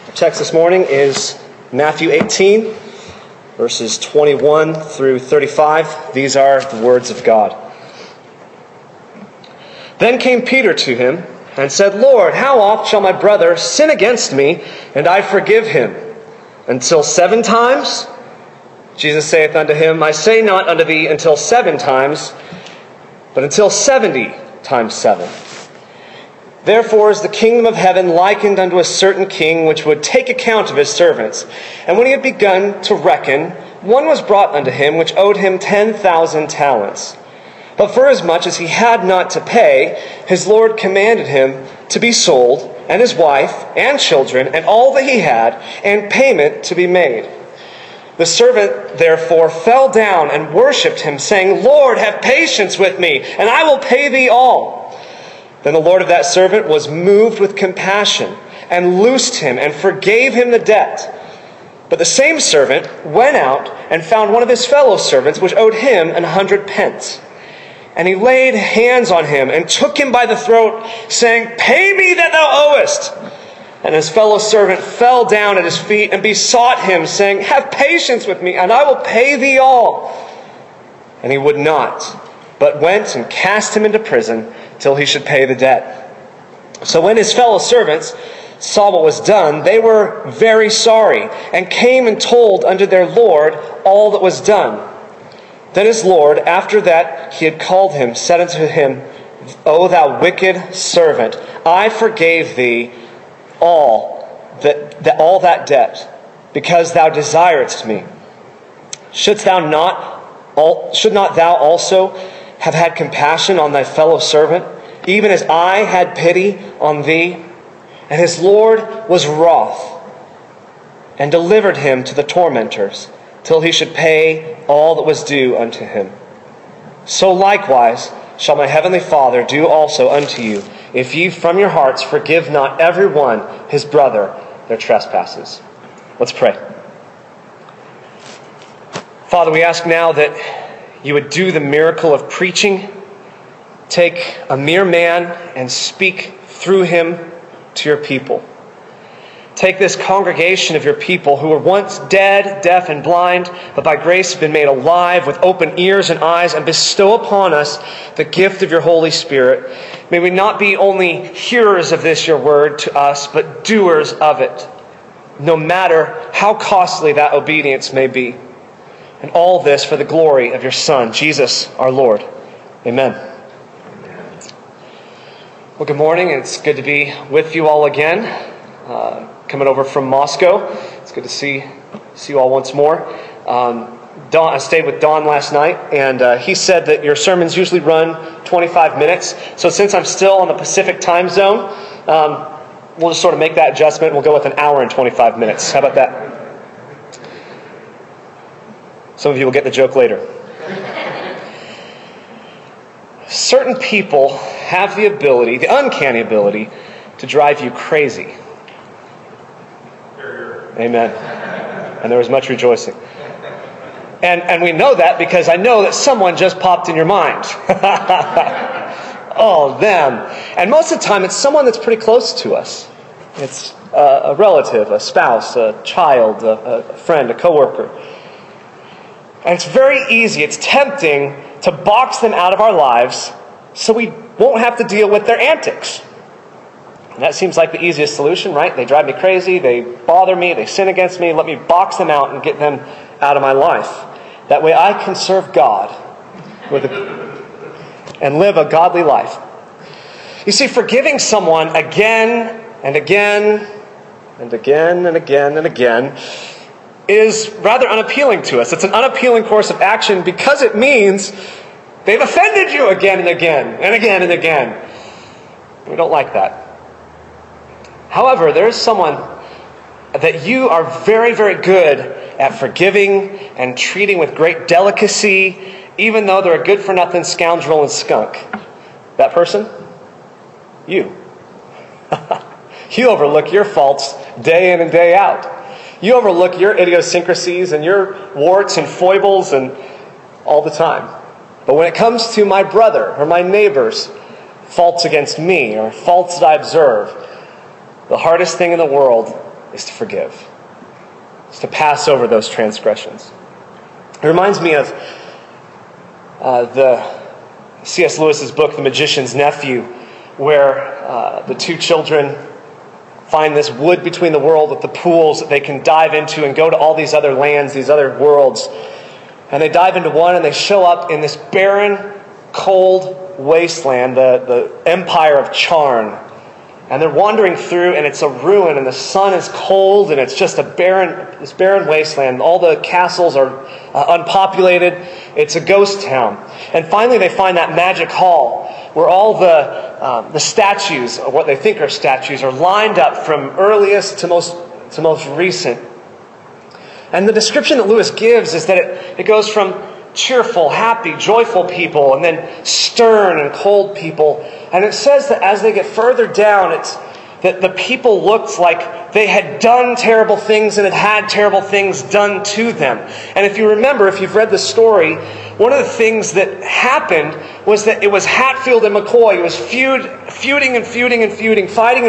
Our text this morning is Matthew 18, verses 21 through 35. These are the words of God. Then came Peter to him and said, Lord, how oft shall my brother sin against me, and I forgive him? Until 7 times? Jesus saith unto him, I say not unto thee until 7 times, but until 70 times 7. Therefore is the kingdom of heaven likened unto a certain king, which would take account of his servants. And when he had begun to reckon, one was brought unto him, which owed him 10,000 talents. But forasmuch as he had not to pay, his Lord commanded him to be sold, and his wife, and children, and all that he had, and payment to be made. The servant therefore fell down and worshipped him, saying, Lord, have patience with me, and I will pay thee all. Then the Lord of that servant was moved with compassion, and loosed him, and forgave him the debt. But the same servant went out, and found one of his fellow servants, which owed him 100 pence. And he laid hands on him, and took him by the throat, saying, Pay me that thou owest. And his fellow servant fell down at his feet, and besought him, saying, Have patience with me, and I will pay thee all. And he would not, but went and cast him into prison, till he should pay the debt. So when his fellow servants saw what was done, they were very sorry, and came and told unto their Lord all that was done. Then his Lord, after that he had called him, said unto him, O thou wicked servant, I forgave thee all that debt, because thou desiredst me. Should not thou also have had compassion on thy fellow servant, even as I had pity on thee? And his Lord was wroth, and delivered him to the tormentors, till he should pay all that was due unto him. So likewise shall my heavenly Father do also unto you, if ye from your hearts forgive not every one his brother their trespasses. Let's pray. Father, we ask now that you would do the miracle of preaching. Take a mere man and speak through him to your people. Take this congregation of your people who were once dead, deaf, and blind, but by grace have been made alive with open ears and eyes, and bestow upon us the gift of your Holy Spirit. May we not be only hearers of this, your word, to us, but doers of it, no matter how costly that obedience may be. And all this for the glory of your Son, Jesus our Lord. Amen. Well, good morning. It's good to be with you all again. Coming over from Moscow. It's good to see you all once more. I stayed with Don last night, and he said that your sermons usually run 25 minutes. So since I'm still on the Pacific time zone, we'll just sort of make that adjustment. We'll go with an hour and 25 minutes. How about that? Some of you will get the joke later. Certain people have the ability, the uncanny ability, to drive you crazy. Amen. And there was much rejoicing. And we know that because I know that someone just popped in your mind. Oh, them. And most of the time it's someone that's pretty close to us. It's a relative, a spouse, a child, a friend, a coworker. And it's very easy, it's tempting to box them out of our lives so we won't have to deal with their antics. And that seems like the easiest solution, right? They drive me crazy, they bother me, they sin against me. Let me box them out and get them out of my life. That way I can serve God and live a godly life. You see, forgiving someone again and again and again and again and again is rather unappealing to us. It's an unappealing course of action because it means they've offended you again and again and again and again. We don't like that. However, there is someone that you are very, very good at forgiving and treating with great delicacy, even though they're a good-for-nothing scoundrel and skunk. That person? You. You overlook your faults day in and day out. You overlook your idiosyncrasies and your warts and foibles and all the time. But when it comes to my brother or my neighbor's faults against me or faults that I observe, the hardest thing in the world is to forgive. It's to pass over those transgressions. It reminds me of the C.S. Lewis's book, The Magician's Nephew, where the two children find this wood between the world with the pools that they can dive into and go to all these other lands, these other worlds. And they dive into one and they show up in this barren, cold wasteland, the empire of Charn. And they're wandering through, and it's a ruin, and the sun is cold, and it's just this barren wasteland. All the castles are unpopulated. It's a ghost town. And finally they find that magic hall where all the statues, or what they think are statues, are lined up from earliest to most recent. And the description that Lewis gives is that it goes from cheerful, happy, joyful people, and then stern and cold people. And it says that as they get further down, it's that the people looked like they had done terrible things and had terrible things done to them. And if you remember, if you've read the story, one of the things that happened was that it was Hatfield and McCoy. It was feuding, fighting,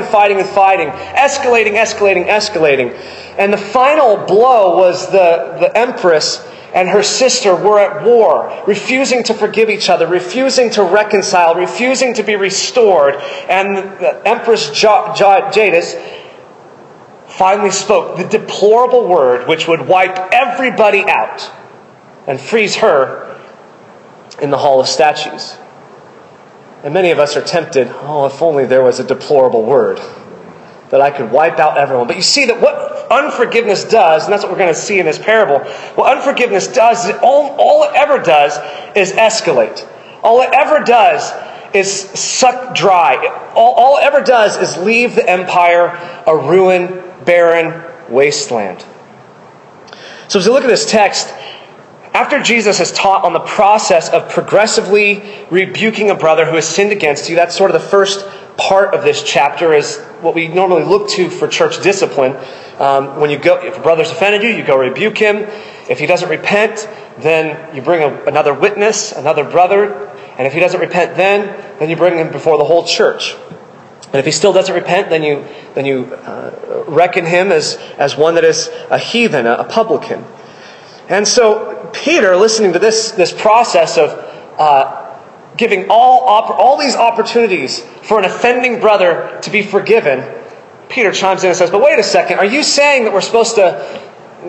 escalating. And the final blow was the Empress and her sister were at war, refusing to forgive each other, refusing to reconcile, refusing to be restored. And the Empress Jadis finally spoke the deplorable word which would wipe everybody out and freeze her in the Hall of Statues. And many of us are tempted, if only there was a deplorable word that I could wipe out everyone. But you see that what unforgiveness does, and that's what we're going to see in this parable, what unforgiveness does is all it ever does is escalate. All it ever does is suck dry. All it ever does is leave the empire a ruin, barren wasteland. So as we look at this text, after Jesus has taught on the process of progressively rebuking a brother who has sinned against you, that's sort of the first part of this chapter, is what we normally look to for church discipline. When you go, if a brother's offended you, you go rebuke him. If he doesn't repent, then you bring another witness, another brother. And if he doesn't repent then you bring him before the whole church. And if he still doesn't repent, then you reckon him as one that is a heathen, a publican. And so Peter, listening to this process of giving all these opportunities for an offending brother to be forgiven, Peter chimes in and says, but wait a second, are you saying that we're supposed to,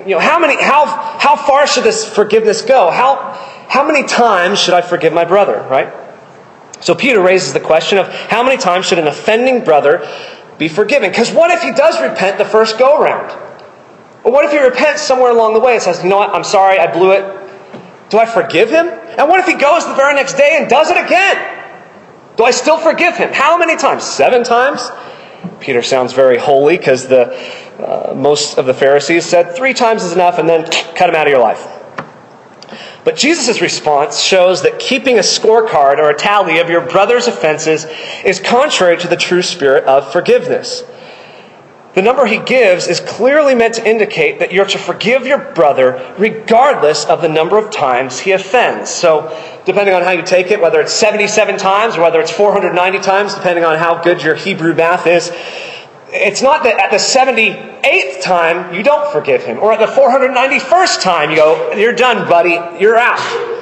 how far should this forgiveness go? How many times should I forgive my brother, right? So Peter raises the question of how many times should an offending brother be forgiven? Because what if he does repent the first go-around? Or what if he repents somewhere along the way and says, you know what, I'm sorry, I blew it. Do I forgive him? And what if he goes the very next day and does it again? Do I still forgive him? How many times? 7 times? Peter sounds very holy because most of the Pharisees said 3 times is enough and then cut him out of your life. But Jesus' response shows that keeping a scorecard or a tally of your brother's offenses is contrary to the true spirit of forgiveness. The number he gives is clearly meant to indicate that you're to forgive your brother regardless of the number of times he offends. So, depending on how you take it, whether it's 77 times or whether it's 490 times, depending on how good your Hebrew math is, it's not that at the 78th time you don't forgive him, or at the 491st time you go, you're done, buddy, you're out.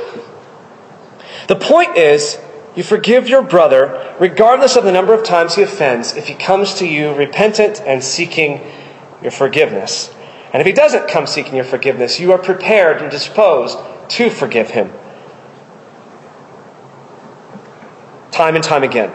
The point is, you forgive your brother regardless of the number of times he offends if he comes to you repentant and seeking your forgiveness. And if he doesn't come seeking your forgiveness, you are prepared and disposed to forgive him. Time and time again.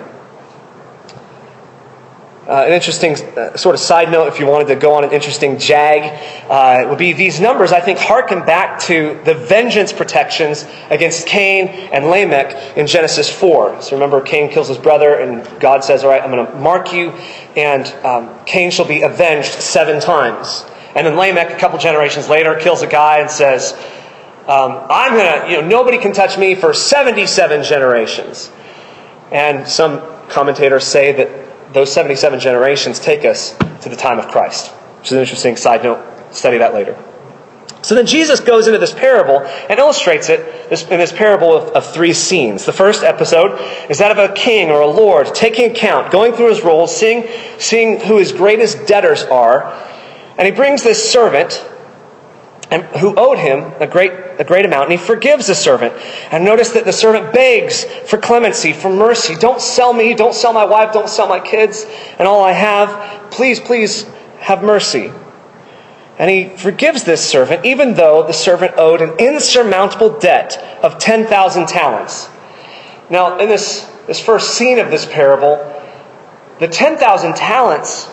An interesting sort of side note, if you wanted to go on an interesting jag, would be these numbers, I think, harken back to the vengeance protections against Cain and Lamech in Genesis 4. So remember, Cain kills his brother, and God says, all right, I'm going to mark you, and Cain shall be avenged 7 times. And then Lamech, a couple generations later, kills a guy and says, I'm going to, nobody can touch me for 77 generations. And some commentators say that those 77 generations take us to the time of Christ, which is an interesting side note. Study that later. So then Jesus goes into this parable and illustrates it in this parable of 3 scenes. The first episode is that of a king or a lord taking account, going through his roles, seeing who his greatest debtors are, And he brings this servant who owed him a great amount, and he forgives the servant. And notice that the servant begs for clemency, for mercy. Don't sell me, don't sell my wife, don't sell my kids and all I have. Please, please have mercy. And he forgives this servant, even though the servant owed an insurmountable debt of 10,000 talents. Now, in this first scene of this parable, the 10,000 talents,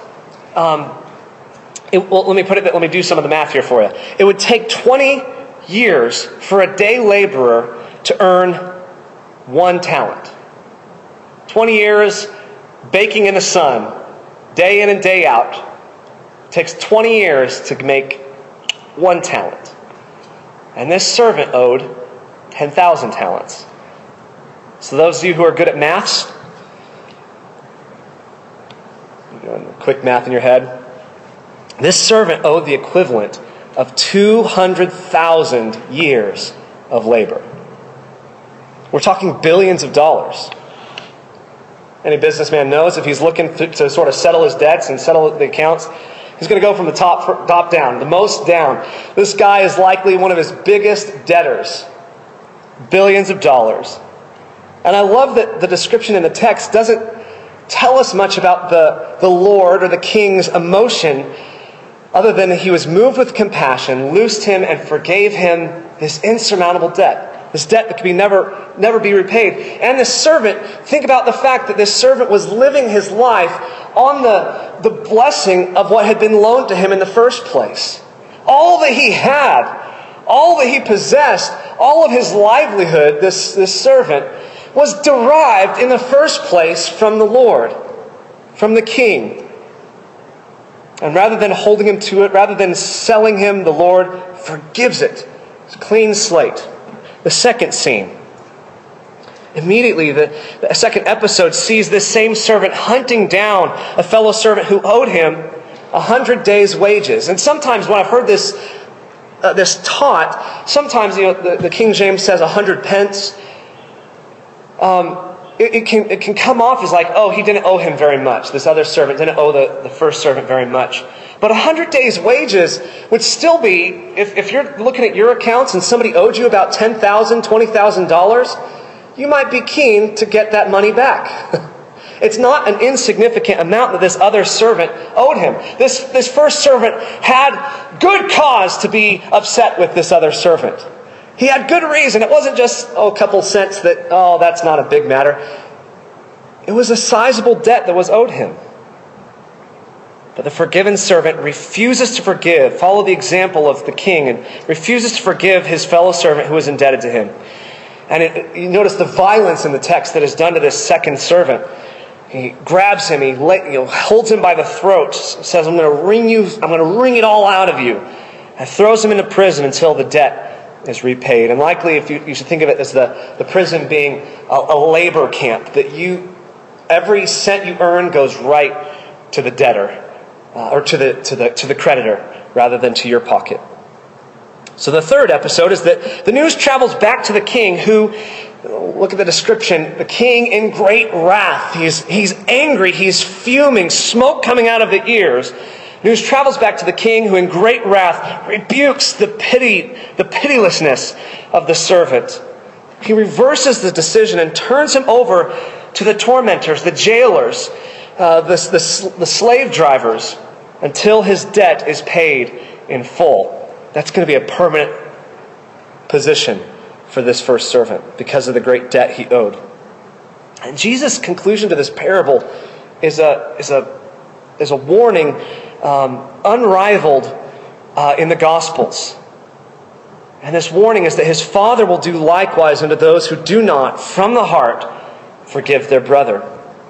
let me do some of the math here for you. It would take 20 years for a day laborer to earn 1 talent. 20 years baking in the sun, day in and day out. It takes 20 years to make 1 talent. And this servant owed 10,000 talents. So those of you who are good at maths, quick math in your head, this servant owed the equivalent of 200,000 years of labor. We're talking billions of dollars. Any businessman knows if he's looking to sort of settle his debts and settle the accounts, he's going to go from the top down, the most down. This guy is likely one of his biggest debtors. Billions of dollars. And I love that the description in the text doesn't tell us much about the Lord or the king's emotion, other than he was moved with compassion, loosed him, and forgave him this insurmountable debt. This debt that could never be repaid. And this servant, think about the fact that this servant was living his life on the blessing of what had been loaned to him in the first place. All that he had, all that he possessed, all of his livelihood, this servant, was derived in the first place from the Lord, from the king. And rather than holding him to it, rather than selling him, the Lord forgives it. It's a clean slate. The second scene. Immediately, the second episode sees this same servant hunting down a fellow servant who owed him 100 days' wages. And sometimes when I've heard this taught, sometimes the King James says 100 pence. It can come off as like, oh, he didn't owe him very much. This other servant didn't owe the first servant very much. But 100 days' wages would still be, if you're looking at your accounts and somebody owed you about $10,000, $20,000, you might be keen to get that money back. It's not an insignificant amount that this other servant owed him. This first servant had good cause to be upset with this other servant. He had good reason. It wasn't just a couple cents that's not a big matter. It was a sizable debt that was owed him. But the forgiven servant refuses to follow the example of the king, and refuses to forgive his fellow servant who was indebted to him. And you notice the violence in the text that is done to this second servant. He grabs him, he holds him by the throat, says, I'm going to wring it all out of you, and throws him into prison until the debt is repaid. And likely, if you should think of it as the prison being a labor camp, that every cent you earn goes right to the debtor, or to the creditor, rather than to your pocket. So the third episode is that the news travels back to the king, who, look at the description, the king in great wrath. He's angry, he's fuming, smoke coming out of the ears. News travels back to the king, who in great wrath rebukes the pitilessness of the servant. He reverses the decision and turns him over to the tormentors, the jailers, the slave drivers, until his debt is paid in full. That's going to be a permanent position for this first servant because of the great debt he owed. And Jesus' conclusion to this parable is a warning unrivaled in the Gospels. And this warning is that his Father will do likewise unto those who do not, from the heart, forgive their brother.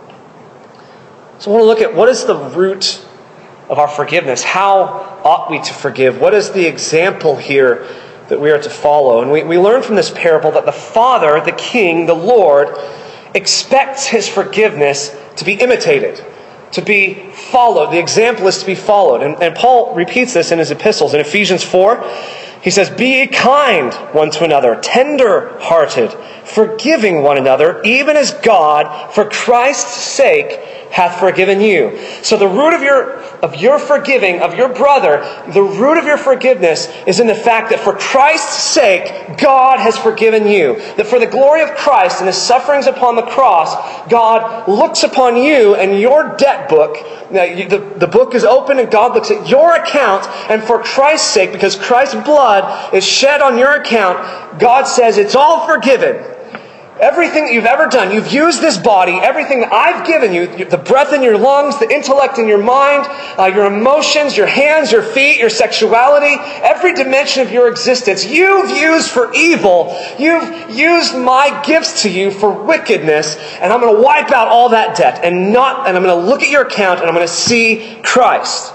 So I want to look at what is the root of our forgiveness. How ought we to forgive? What is the example here that we are to follow? And we learn from this parable that the Father, the King, the Lord, expects his forgiveness to be imitated, to be followed. The example is to be followed. And Paul repeats this in his epistles. In Ephesians 4, He says, "Be ye kind one to another, tender-hearted, forgiving one another, even as God, for Christ's sake, hath forgiven you." So the root of your forgiving of your brother, the root of your forgiveness is in the fact that for Christ's sake, God has forgiven you. That for the glory of Christ and His sufferings upon the cross, God looks upon you and your debt book. The book is open and God looks at your account, and for Christ's sake, because Christ's blood is shed on your account, God says it's all forgiven. Everything that you've ever done, you've used this body, everything that I've given you, the breath in your lungs, the intellect in your mind, your emotions, your hands, your feet, your sexuality, every dimension of your existence, you've used for evil. You've used my gifts to you for wickedness, and I'm going to wipe out all that debt, and I'm going to look at your account, and I'm going to see Christ.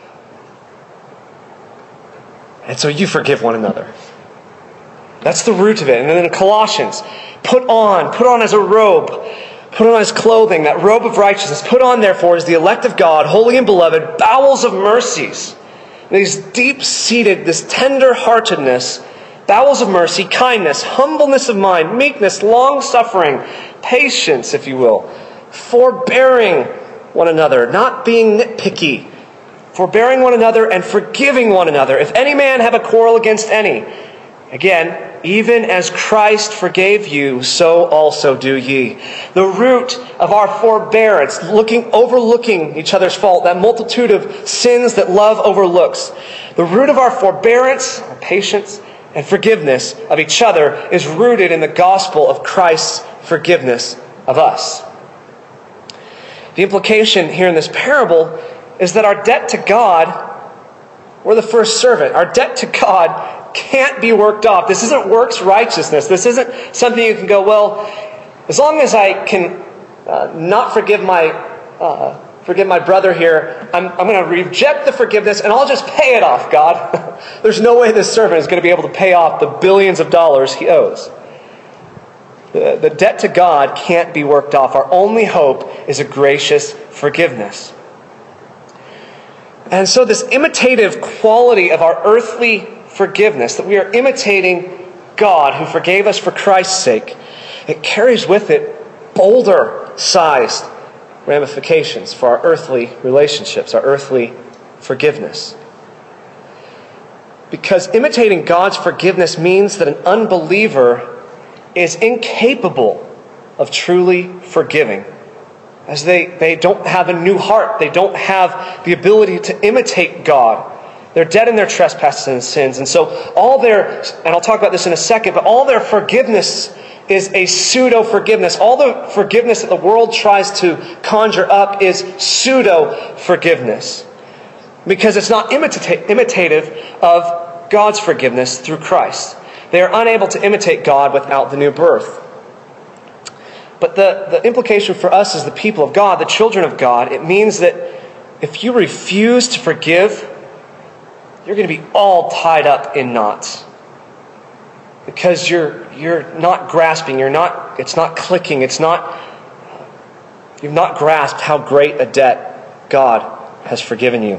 And so you forgive one another. That's the root of it. And then in Colossians, put on as a robe, put on as clothing, that robe of righteousness. Put on, therefore, as the elect of God, holy and beloved, bowels of mercies. These deep-seated, this tender-heartedness, bowels of mercy, kindness, humbleness of mind, meekness, long-suffering, patience, if you will, forbearing one another, not being nitpicky, forbearing one another and forgiving one another. If any man have a quarrel against any, again, even as Christ forgave you, so also do ye. The root of our forbearance, overlooking each other's fault, that multitude of sins that love overlooks. The root of our forbearance, our patience, and forgiveness of each other is rooted in the gospel of Christ's forgiveness of us. The implication here in this parable is that our debt to God, we're the first servant. Our debt to God can't be worked off. This isn't works righteousness. This isn't something you can go, well, as long as I can not forgive my brother here, I'm going to reject the forgiveness and I'll just pay it off, God. There's no way this servant is going to be able to pay off the billions of dollars he owes. The debt to God can't be worked off. Our only hope is a gracious forgiveness. And so this imitative quality of our earthly forgiveness, that we are imitating God who forgave us for Christ's sake, it carries with it boulder-sized ramifications for our earthly relationships, our earthly forgiveness. Because imitating God's forgiveness means that an unbeliever is incapable of truly forgiving, as they don't have a new heart. They don't have the ability to imitate God. They're dead in their trespasses and sins. And so and I'll talk about this in a second, but all their forgiveness is a pseudo-forgiveness. All the forgiveness that the world tries to conjure up is pseudo-forgiveness, because it's not imitative of God's forgiveness through Christ. They are unable to imitate God without the new birth. But the implication for us as the people of God, the children of God, it means that if you refuse to forgive, you're going to be all tied up in knots. Because you're not grasping, it's not clicking, you've not grasped how great a debt God has forgiven you.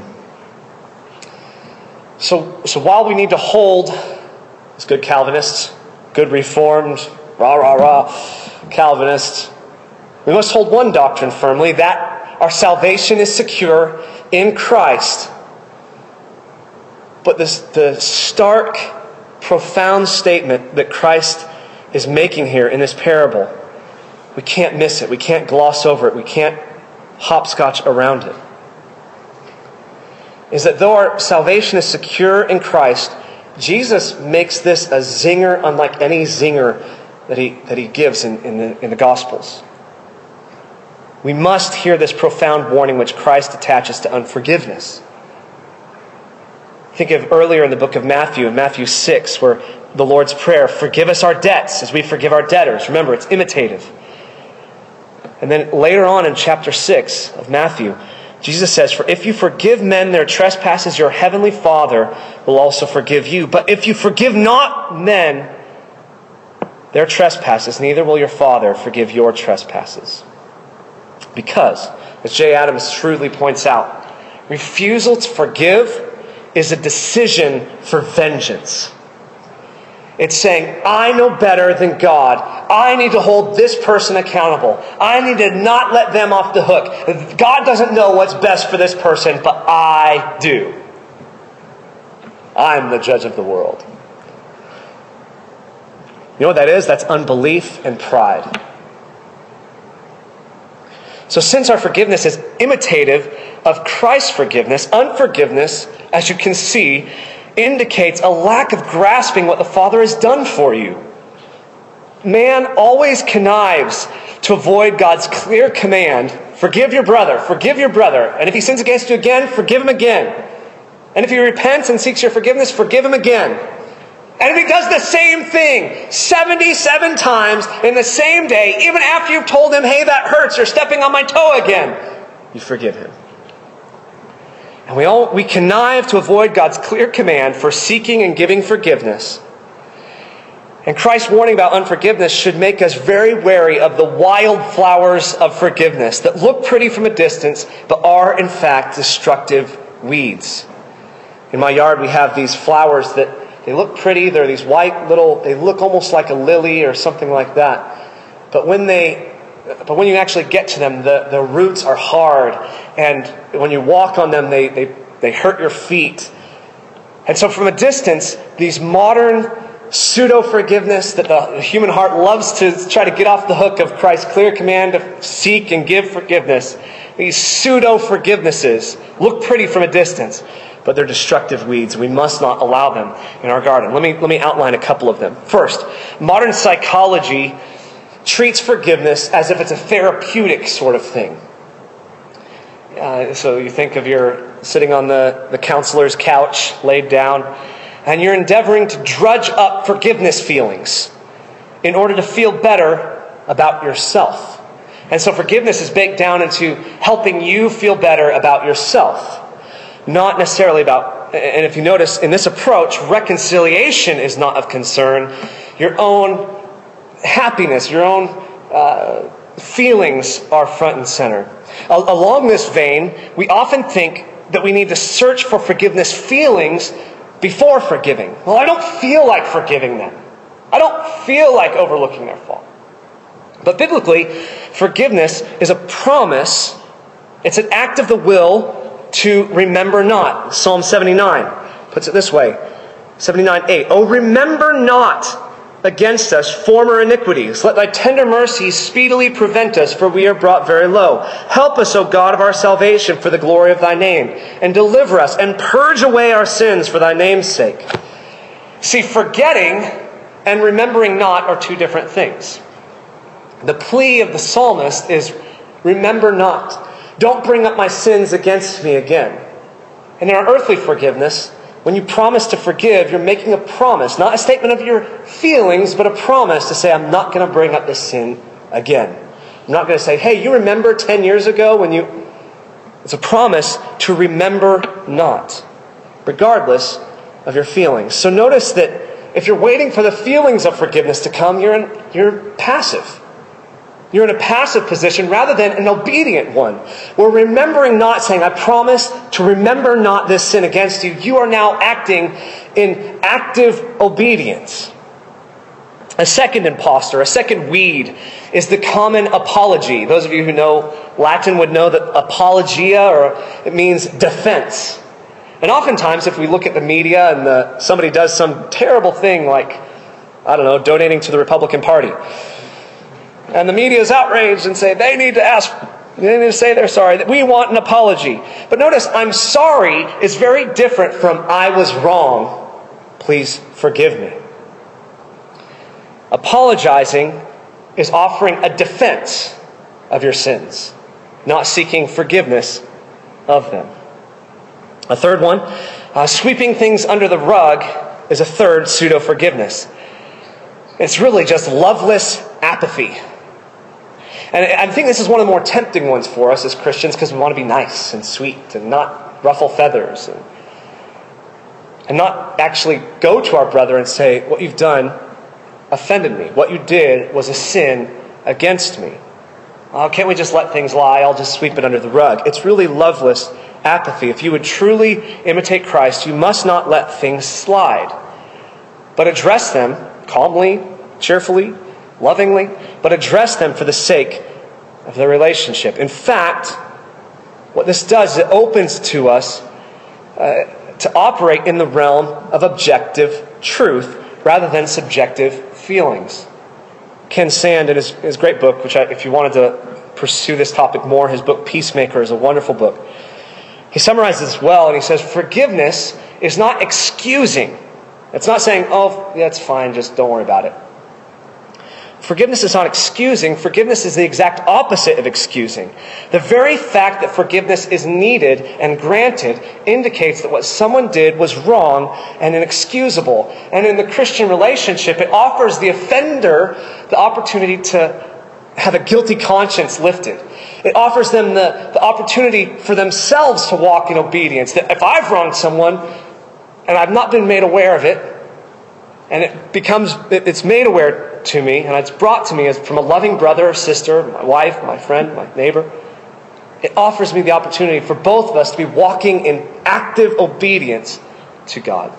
So while we need to hold, as good Calvinists, good Reformed, Calvinists, we must hold one doctrine firmly, that our salvation is secure in Christ. But the stark, profound statement that Christ is making here in this parable, we can't miss it. We can't gloss over it. We can't hopscotch around it. Is that though our salvation is secure in Christ, Jesus makes this a zinger unlike any zinger that he gives in the Gospels. We must hear this profound warning which Christ attaches to unforgiveness. Think of earlier in the book of Matthew, in Matthew 6, where the Lord's Prayer, forgive us our debts as we forgive our debtors. Remember, it's imitative. And then later on in chapter 6 of Matthew, Jesus says, for if you forgive men their trespasses, your heavenly Father will also forgive you. But if you forgive not men their trespasses, neither will your Father forgive your trespasses. Because, as J. Adams shrewdly points out, refusal to forgive is a decision for vengeance. It's saying, I know better than God. I need to hold this person accountable. I need to not let them off the hook. God doesn't know what's best for this person, but I do. I'm the judge of the world. You know what that is? That's unbelief and pride. So since our forgiveness is imitative of Christ's forgiveness, unforgiveness, as you can see, indicates a lack of grasping what the Father has done for you. Man always connives to avoid God's clear command, forgive your brother, and if he sins against you again, forgive him again. And if he repents and seeks your forgiveness, forgive him again. And if he does the same thing 77 times in the same day, even after you've told him, hey, that hurts, you're stepping on my toe again, you forgive him. And we connive to avoid God's clear command for seeking and giving forgiveness. And Christ's warning about unforgiveness should make us very wary of the wildflowers of forgiveness that look pretty from a distance, but are in fact destructive weeds. In my yard we have these flowers that they look pretty. They're these white little, they look almost like a lily or something like that. But when you actually get to them, the roots are hard, and when you walk on them, they hurt your feet. And so from a distance, these modern pseudo-forgiveness that the human heart loves to try to get off the hook of Christ's clear command to seek and give forgiveness, these pseudo-forgivenesses look pretty from a distance, but they're destructive weeds. We must not allow them in our garden. Let me outline a couple of them. First, modern psychology treats forgiveness as if it's a therapeutic sort of thing. So you think of you're sitting on the counselor's couch, laid down, and you're endeavoring to drudge up forgiveness feelings in order to feel better about yourself. And so forgiveness is baked down into helping you feel better about yourself, not necessarily about, and if you notice in this approach, reconciliation is not of concern. Your own happiness, your own feelings are front and center. Along this vein, we often think that we need to search for forgiveness feelings before forgiving. Well, I don't feel like forgiving them. I don't feel like overlooking their fault. But biblically, forgiveness is a promise. It's an act of the will to remember not. Psalm 79 puts it this way, 79:8. Oh, remember not against us former iniquities. Let thy tender mercies speedily prevent us, for we are brought very low. Help us, O God of our salvation, for the glory of thy name, and deliver us, and purge away our sins for thy name's sake. See, forgetting and remembering not are two different things. The plea of the psalmist is, remember not. Don't bring up my sins against me again. And in our earthly forgiveness, when you promise to forgive, you're making a promise, not a statement of your feelings, but a promise to say, I'm not going to bring up this sin again. I'm not going to say, hey, you remember 10 years ago when you... It's a promise to remember not, regardless of your feelings. So notice that if you're waiting for the feelings of forgiveness to come, you're passive. You're in a passive position rather than an obedient one. We're remembering not, saying, I promise to remember not this sin against you. You are now acting in active obedience. A second impostor, a second weed, is the common apology. Those of you who know Latin would know that apologia, or it means defense. And oftentimes, if we look at the media and somebody does some terrible thing like, I don't know, donating to the Republican Party, and the media is outraged and say they need to say they're sorry, that we want an apology. But notice, I'm sorry is very different from I was wrong, please forgive me. Apologizing is offering a defense of your sins, not seeking forgiveness of them. A third one, sweeping things under the rug, is a third pseudo-forgiveness. It's really just loveless apathy. And I think this is one of the more tempting ones for us as Christians because we want to be nice and sweet and not ruffle feathers and not actually go to our brother and say, what you've done offended me. What you did was a sin against me. Oh, can't we just let things lie? I'll just sweep it under the rug. It's really loveless apathy. If you would truly imitate Christ, you must not let things slide. but address them calmly, cheerfully, lovingly, but address them for the sake of the relationship. In fact, what this does, it opens to us to operate in the realm of objective truth rather than subjective feelings. Ken Sand, in his great book, which if you wanted to pursue this topic more, his book Peacemaker is a wonderful book. He summarizes this well, and he says, forgiveness is not excusing. It's not saying, oh, that's fine, just don't worry about it. Forgiveness is not excusing. Forgiveness is the exact opposite of excusing. The very fact that forgiveness is needed and granted indicates that what someone did was wrong and inexcusable. And in the Christian relationship, it offers the offender the opportunity to have a guilty conscience lifted. It offers them the opportunity for themselves to walk in obedience. That if I've wronged someone and I've not been made aware of it, and it's made aware to me, and it's brought to me as from a loving brother or sister, my wife, my friend, my neighbor, it offers me the opportunity for both of us to be walking in active obedience to God.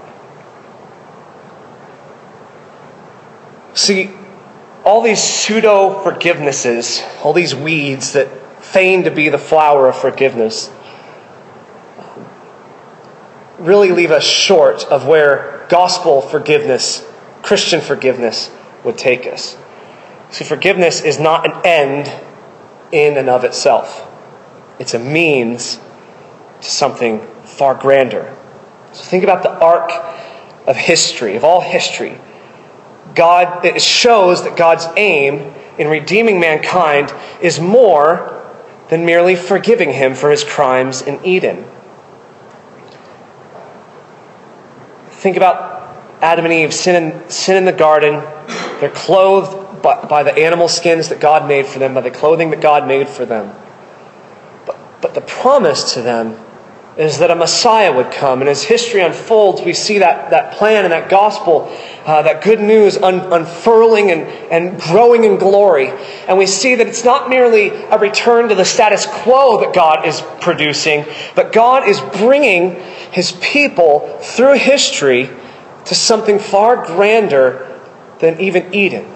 See, all these pseudo-forgivenesses, all these weeds that feign to be the flower of forgiveness, really leave us short of where gospel forgiveness, Christian forgiveness, would take us. See, forgiveness is not an end in and of itself. It's a means to something far grander. So think about the arc of history, of all history. It shows that God's aim in redeeming mankind is more than merely forgiving him for his crimes in Eden. Think about Adam and Eve sin in the garden. They're clothed by the animal skins that God made for them, by the clothing that God made for them. But the promise to them is that a Messiah would come. And as history unfolds, we see that plan and that gospel, that good news unfurling and growing in glory. And we see that it's not merely a return to the status quo that God is producing, but God is bringing his people through history to something far grander than even Eden.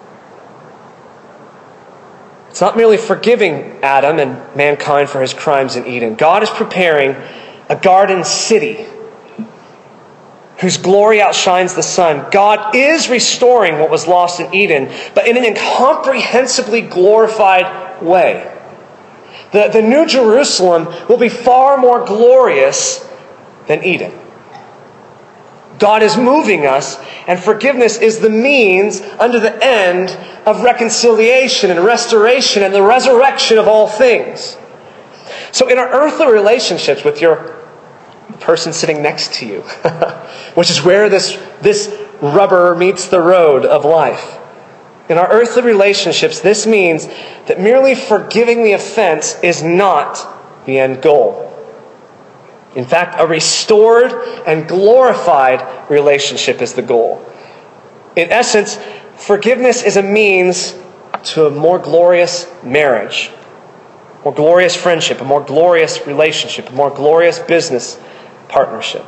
It's not merely forgiving Adam and mankind for his crimes in Eden. God is preparing a garden city whose glory outshines the sun. God is restoring what was lost in Eden, but in an incomprehensibly glorified way. The New Jerusalem will be far more glorious than Eden. God is moving us, and forgiveness is the means unto the end of reconciliation and restoration and the resurrection of all things. So in our earthly relationships with the person sitting next to you, which is where this rubber meets the road of life. In our earthly relationships, this means that merely forgiving the offense is not the end goal. In fact, a restored and glorified relationship is the goal. In essence, forgiveness is a means to a more glorious marriage, more glorious friendship, a more glorious relationship, a more glorious business partnership.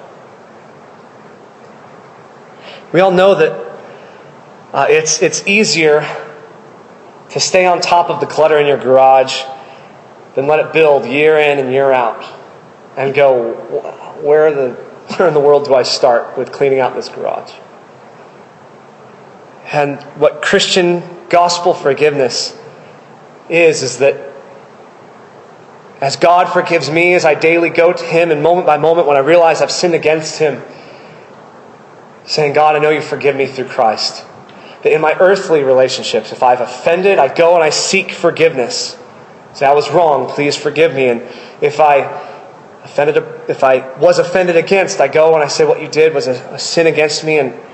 We all know that it's easier to stay on top of the clutter in your garage than let it build year in and year out. And go, where in the world do I start with cleaning out this garage? And what Christian gospel forgiveness is that as God forgives me, as I daily go to him, and moment by moment when I realize I've sinned against him, saying, God, I know you forgive me through Christ. That in my earthly relationships, if I've offended, I go and I seek forgiveness. Say, I was wrong, please forgive me. And if I was offended against, I go and I say what you did was a sin against me, and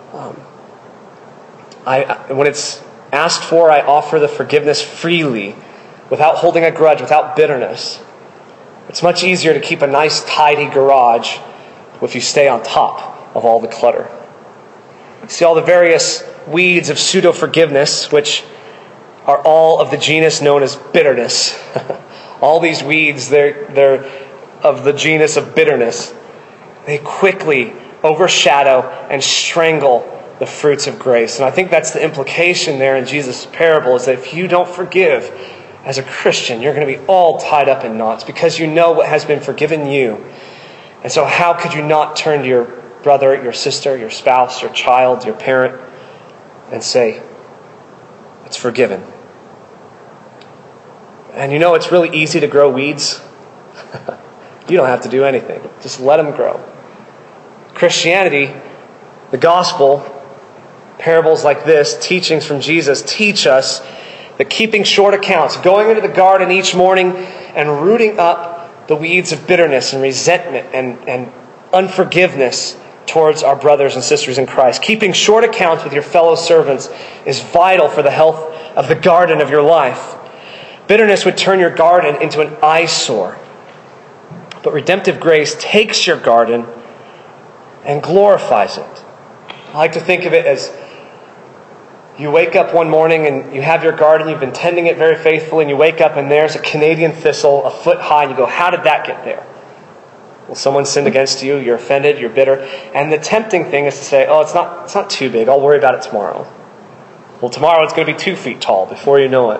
when it's asked for, I offer the forgiveness freely, without holding a grudge, without bitterness. It's much easier to keep a nice, tidy garage if you stay on top of all the clutter. You see all the various weeds of pseudo-forgiveness, which are all of the genus known as bitterness. All these weeds, they're of the genus of bitterness. They quickly overshadow and strangle the fruits of grace. And I think that's the implication there in Jesus' parable, is that if you don't forgive as a Christian, you're going to be all tied up in knots because you know what has been forgiven you. And so how could you not turn to your brother, your sister, your spouse, your child, your parent, and say, it's forgiven? And you know it's really easy to grow weeds. You don't have to do anything. Just let them grow. Christianity, the gospel, parables like this, teachings from Jesus, teach us that keeping short accounts, going into the garden each morning and rooting up the weeds of bitterness and resentment and unforgiveness towards our brothers and sisters in Christ. Keeping short accounts with your fellow servants is vital for the health of the garden of your life. Bitterness would turn your garden into an eyesore. But redemptive grace takes your garden and glorifies it. I like to think of it as you wake up one morning and you have your garden, you've been tending it very faithfully, and you wake up and there's a Canadian thistle a foot high, and you go, how did that get there? Well, someone sinned against you, you're offended, you're bitter. And the tempting thing is to say, oh, it's not too big, I'll worry about it tomorrow. Well, tomorrow it's going to be 2 feet tall before you know it.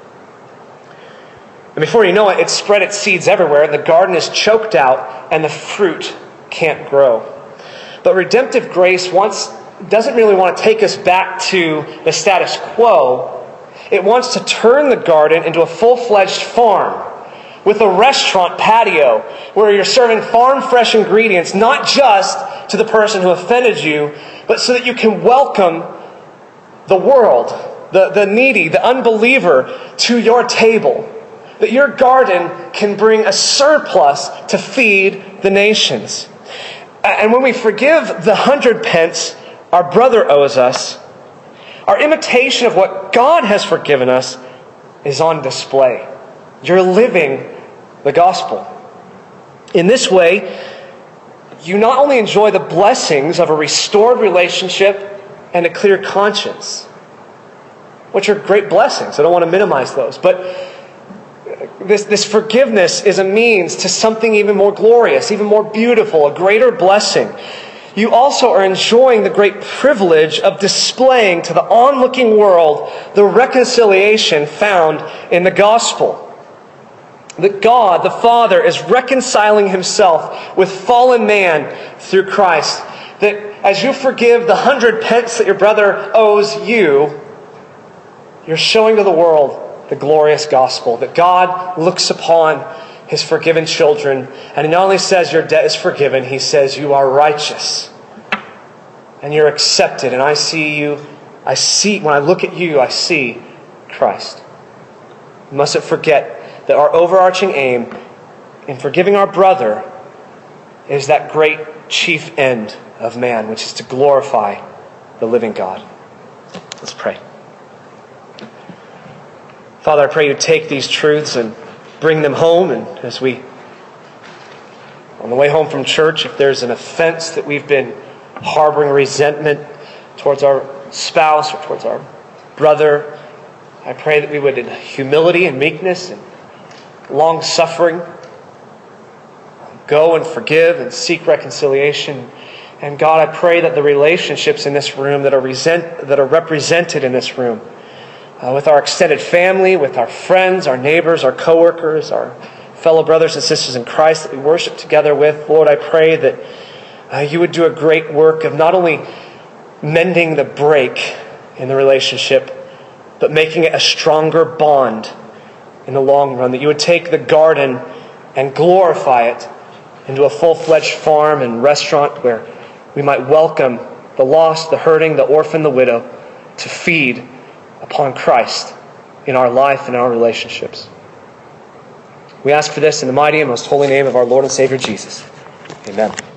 And before you know it, it's spread its seeds everywhere, and the garden is choked out, and the fruit can't grow. But redemptive grace doesn't really want to take us back to the status quo. It wants to turn the garden into a full-fledged farm with a restaurant patio where you're serving farm-fresh ingredients, not just to the person who offended you, but so that you can welcome the world, the needy, the unbeliever to your table. That your garden can bring a surplus to feed the nations. And when we forgive the 100 pence our brother owes us, our imitation of what God has forgiven us is on display. You're living the gospel. In this way, you not only enjoy the blessings of a restored relationship and a clear conscience, which are great blessings. I don't want to minimize those. But this forgiveness is a means to something even more glorious, even more beautiful, a greater blessing. You also are enjoying the great privilege of displaying to the onlooking world the reconciliation found in the gospel. That God, the Father, is reconciling Himself with fallen man through Christ. That as you forgive the 100 pence that your brother owes you, you're showing to the world the glorious gospel, that God looks upon His forgiven children, and He not only says your debt is forgiven, He says you are righteous and you're accepted. And when I look at you, I see Christ. We mustn't forget that our overarching aim in forgiving our brother is that great chief end of man, which is to glorify the living God. Let's pray. Father, I pray you take these truths and bring them home. And as we, on the way home from church, if there's an offense that we've been harboring resentment towards our spouse or towards our brother, I pray that we would, in humility and meekness and long-suffering, go and forgive and seek reconciliation. And God, I pray that the relationships in this room that are represented in this room, with our extended family, with our friends, our neighbors, our coworkers, our fellow brothers and sisters in Christ that we worship together with. Lord, I pray that you would do a great work of not only mending the break in the relationship, but making it a stronger bond in the long run. That you would take the garden and glorify it into a full-fledged farm and restaurant where we might welcome the lost, the hurting, the orphan, the widow to feed upon Christ in our life and our relationships. We ask for this in the mighty and most holy name of our Lord and Savior Jesus. Amen.